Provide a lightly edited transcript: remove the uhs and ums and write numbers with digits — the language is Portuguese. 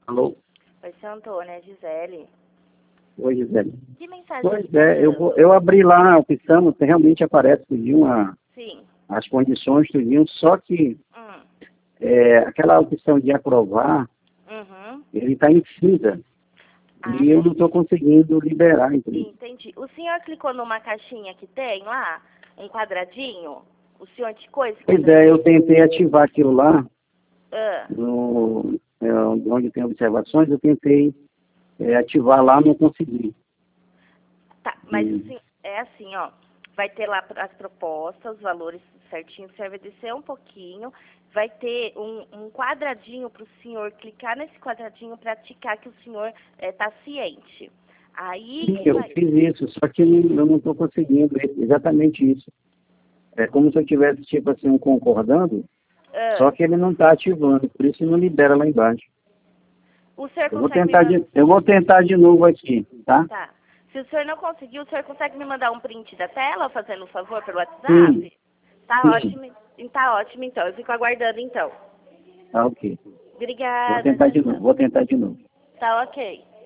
Alô? Oi, seu Antônio, é Gisele. Oi, Gisele. Que mensagem Pois você tá é, mandando? eu abri lá a opção, realmente aparece tudinho Sim. as condições, tudinho, só que aquela opção de aprovar, Uhum. ele está em cinza. Ah, E eu não estou conseguindo liberar, entendeu? entendi. O senhor clicou numa caixinha que tem lá, um quadradinho? O senhor de coisa? Pois é, eu tentei ativar aquilo lá, Ah, onde tem observações, eu tentei ativar lá, não consegui. tá, mas é assim, ó. Vai ter lá as propostas, os valores certinho, você vai descer um pouquinho. Vai ter um quadradinho para o senhor clicar nesse quadradinho para ticar que o senhor está ciente. Aí Sim, que eu vai. fiz isso, só que eu não estou conseguindo exatamente isso. É como se eu tivesse, tipo assim, concordando, Ah, só que ele não está ativando, por isso não libera lá embaixo. o senhor Eu vou consegue me tentar mandar. de novo aqui, tá? Tá. Se o senhor não conseguir, o senhor consegue me mandar um print da tela, fazendo um favor pelo Sim, WhatsApp? Tá sim. ótimo. Tá ótimo, então. Eu fico aguardando, então. Tá ok. Vou Obrigada, tentar de tchau, novo, tchau. vou tentar de novo. Tá ok.